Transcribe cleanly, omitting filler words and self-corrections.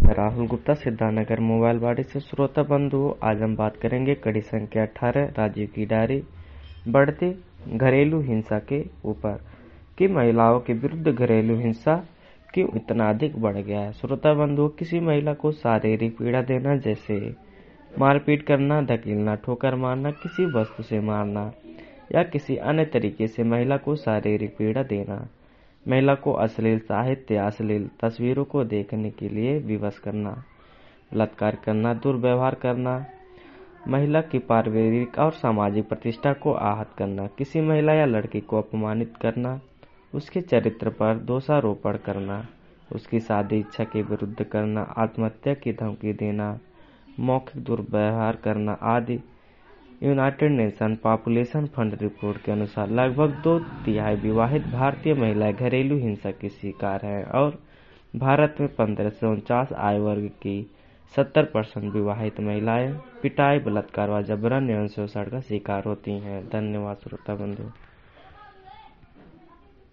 मैं राहुल गुप्ता सिद्धार्थनगर मोबाइल वाड़ी से। श्रोता बंधुओं, आज हम बात करेंगे कड़ी संख्या 18 राजीव की डायरी बढ़ती घरेलू हिंसा के ऊपर कि महिलाओं के विरुद्ध घरेलू हिंसा क्यों इतना अधिक बढ़ गया है। श्रोता बंधुओं, किसी महिला को शारीरिक पीड़ा देना जैसे मारपीट करना, धकेलना, ठोकर मारना, किसी वस्तु से मारना या किसी अन्य तरीके से महिला को शारीरिक पीड़ा देना, महिला को अश्लील साहित्य, अश्लील तस्वीरों को देखने के लिए विवश करना, बलात्कार करना, दुर्व्यवहार करना, महिला की पारिवारिक और सामाजिक प्रतिष्ठा को आहत करना, किसी महिला या लड़की को अपमानित करना, उसके चरित्र पर दोषारोपण करना, उसकी शादी इच्छा के विरुद्ध करना, आत्महत्या की धमकी देना, मौखिक दुर्व्यवहार करना आदि। United nation population fund report के अनुसार लगभग 2/3 विवाहित भारतीय महिलाएं घरेलू हिंसा की शिकार हैं और भारत में 15 से 49 आयु वर्ग की 70% विवाहित महिलाएं पिटाई, बलात्कार व जबरन यौन शोषण का शिकार होती हैं। धन्यवाद श्रोता बंधु।